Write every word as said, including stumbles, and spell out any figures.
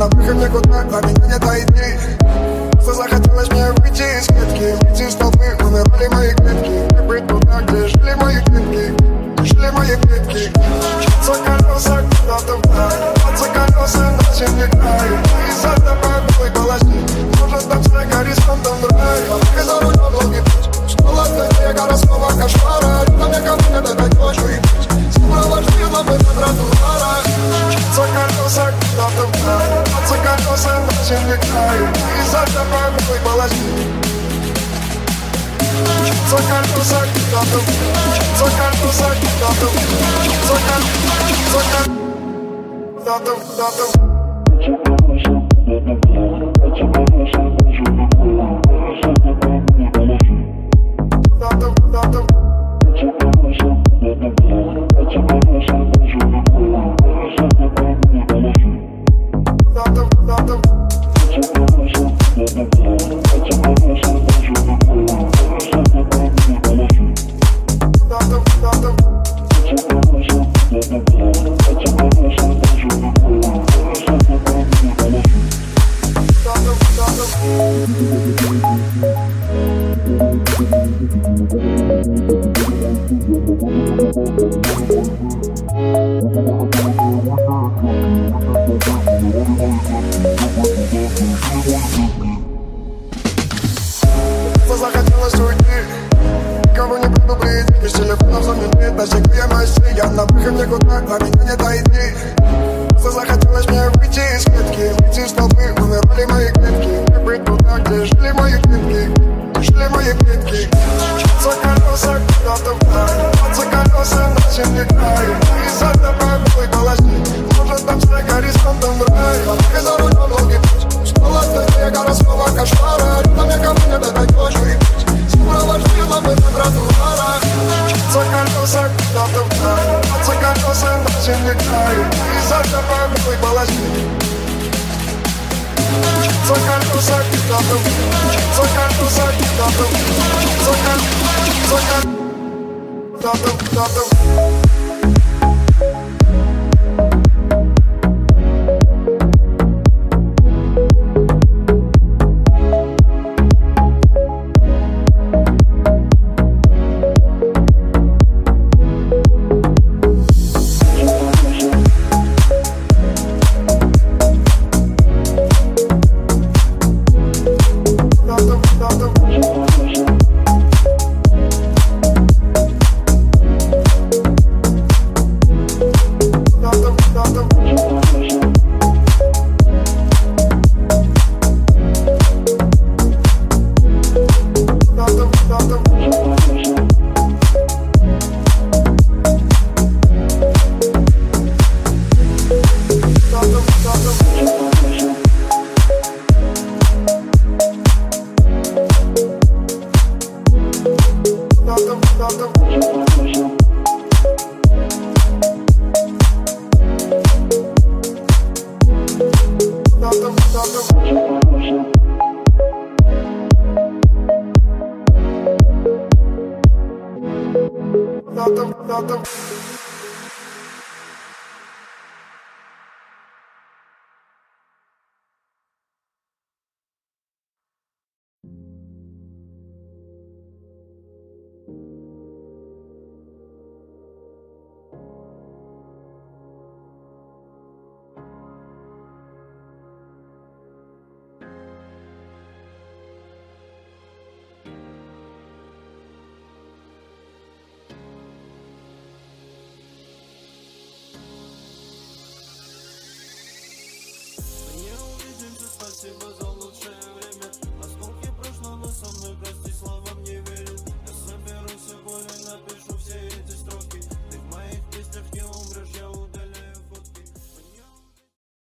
на выход никуда, а меня не дойти. Просто захотелось мне выйти из клетки, выйти из толпы, умирали мои клетки. И быть туда, где жили мои клетки, жили мои клетки. Мчатся колеса куда-то вдаль, мчатся колеса на земле край. И за тобой белой полосе, может там снег горизонтом рай. А ты за рулем долгий путь, снова в городского кошмара. Там никому не дать ночью и пить, сопровождила мы на тротуарах. Мчатся колеса куда-то вдаль, мчатся колеса на земле край. И за тобой белой полосе. Мчатся колеса куда-то вдаль, мчатся колеса куда-то вдаль, мчатся колеса куда-то куда-то. Захотелось уйти, кого не предупредить. Без телефона заменить на секве масси. Я на выход никуда, а меня не дойти. Просто захотелось мне выйти из клетки, выйти из толпы, умирали мои клетки. И быть туда, где жили мои клетки, жили мои клетки. Мчатся колеса куда-то вдаль, мчатся колеса на земле край. И за тобой белой полосе, может там снег горизонтом рай. А ты за рулем долгий путь, снова в городского кошмара. Там никому не дать ночью и пить, сопровождила мы на тротуарах. Мчатся колеса куда-то вдаль, мчатся колеса на земле край. И за тобой белой полосе. Мчатся колеса куда-то вдаль, мчатся колеса куда-то вдаль, мчатся колеса куда-то куда-то. Not the, not the